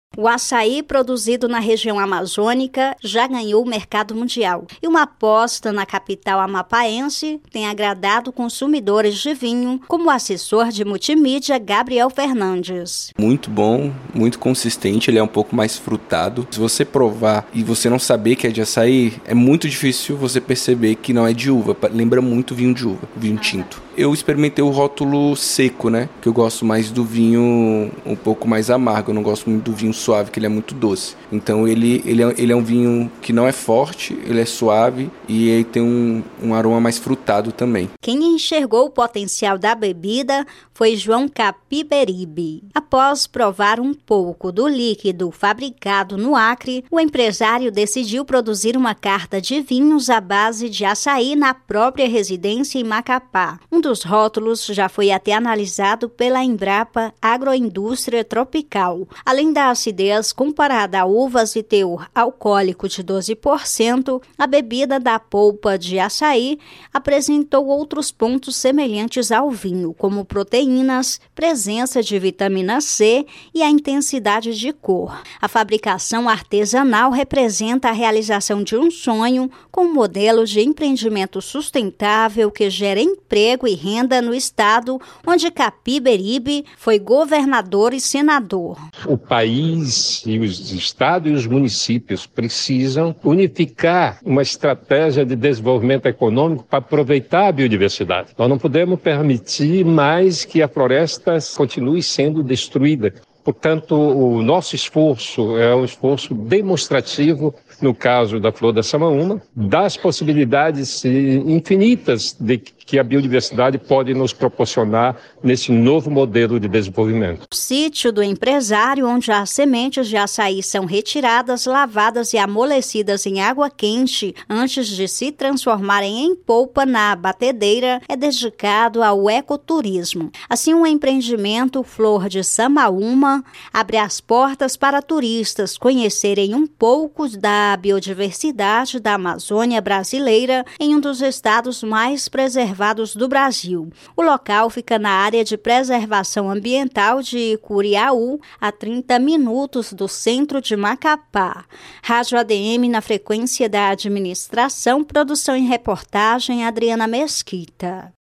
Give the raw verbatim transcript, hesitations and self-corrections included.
O açaí produzido na região amazônica já ganhou o mercado mundial e uma aposta na capital amapaense tem agradado consumidores de vinho, como o assessor de multimídia Gabriel Fernandes. Muito bom, muito consistente, ele é um pouco mais frutado. Se você provar e você não saber que é de açaí, é muito difícil você perceber que não é de uva, lembra muito vinho de uva, vinho tinto. Eu experimentei o rótulo seco, né? Que eu gosto mais do vinho um pouco mais amargo, eu não gosto muito do vinho suave, que ele é muito doce. Então ele, ele, é, ele é um vinho que não é forte, ele é suave e ele tem um, um aroma mais frutado também. Quem enxergou o potencial da bebida foi João Capiberibe. Após provar um pouco do líquido fabricado no Acre, o empresário decidiu produzir uma carta de vinhos à base de açaí na própria residência em Macapá. Um dos rótulos já foi até analisado pela Embrapa Agroindústria Tropical. Além da acidez comparada a uvas e teor alcoólico de doze por cento, a bebida da polpa de açaí apresentou outros pontos semelhantes ao vinho, como proteínas, presença de vitamina C e a intensidade de cor. A fabricação artesanal representa a realização de um sonho com um modelo de empreendimento sustentável que gera emprego e renda no estado, onde Capiberibe foi governador e senador. O país e os estados e os municípios precisam unificar uma estratégia de desenvolvimento econômico para aproveitar a biodiversidade. Nós não podemos permitir mais que a floresta continue sendo destruída. Portanto, o nosso esforço é um esforço demonstrativo, no caso da flor da samaúma, das possibilidades infinitas de que a biodiversidade pode nos proporcionar nesse novo modelo de desenvolvimento. O sítio do empresário, onde as sementes de açaí são retiradas, lavadas e amolecidas em água quente antes de se transformarem em polpa na batedeira, é dedicado ao ecoturismo. Assim, o empreendimento Flor de Samaúma abre as portas para turistas conhecerem um pouco da biodiversidade da Amazônia brasileira em um dos estados mais preservados do Brasil. O local fica na área de preservação ambiental de Curiaú, a trinta minutos do centro de Macapá. Rádio A D M na frequência da administração, produção e reportagem Adriana Mesquita.